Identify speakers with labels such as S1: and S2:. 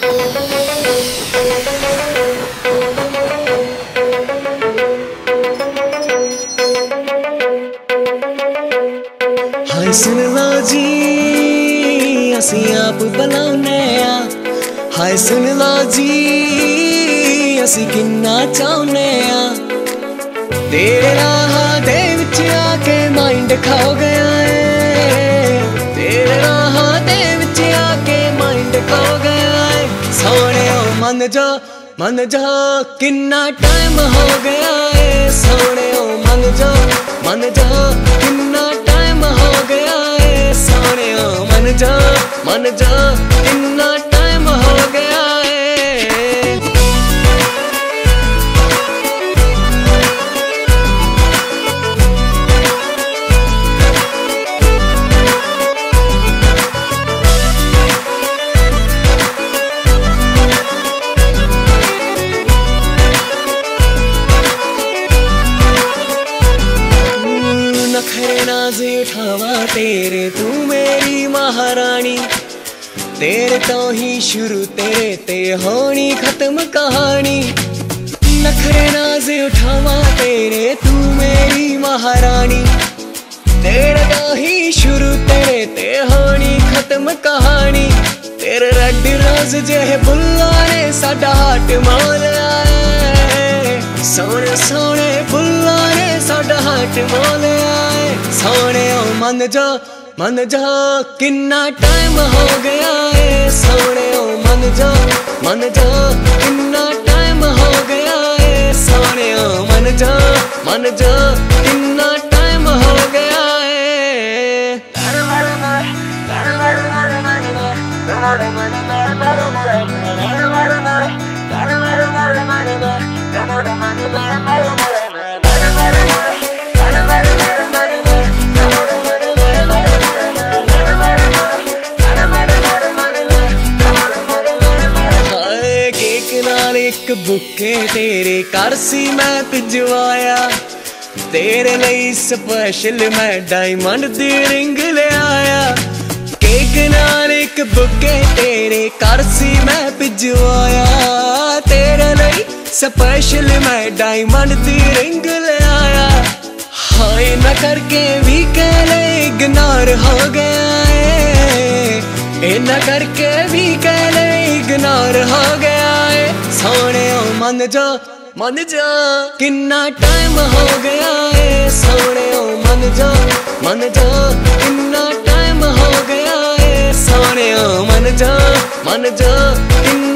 S1: हाय सुन लो जी असी आप बुलाने आ, हाय सुन लो जी असी किन्ना चाहने आ। तेरे राह दे विच आके माइंड खो गया है, तेरे राह दे विच आके माइंड खो गया है। सोने मन जा किन्ना टाइम हो गया है, सोने मन जा किन्ना टाइम हो गया है, सोने मन जा किन्ना टाइम हो गया है। नखरे नाज़ उठावा तेरे तू मेरी महारानी, तेरे तो ही शुरू तेरे ते होनी खत्म कहानी। नखरे नाज़ उठावा तेरे तू मेरी महारानी, तेरे तो ही शुरू तेरे ते होनी खत्म कहानी। तेरे रेड रोज जेह बुल्ला ने साडा हाट मोल आए, सोने सोने बुल्ला ने साडा हाट मोल आए। सोने मन जा किन्ना टाइम हो गया है, सोने मन जा किन्ना टाइम हो गया है, सोने मन जा किन्ना टाइम हो गया है। एक बुके तेरे घर सी मैं भिजवाया, तेरे लिए स्पेशल मैं डायमंड दी रिंग ले आया। केक नाल एक बुके तेरे घर सी मैं भिजवाया, तेरे लिए स्पेशल मैं डायमंड दी रिंग ले आया। हाय न करके भी कहले इग्नोर हो गया है, न करके भी कहले इग्नोर हो गया है। सोने मन जा किन्ना टाइम हो गया है, सोने मन जा किन्ना टाइम हो गया है, सोने मन जा किन्ना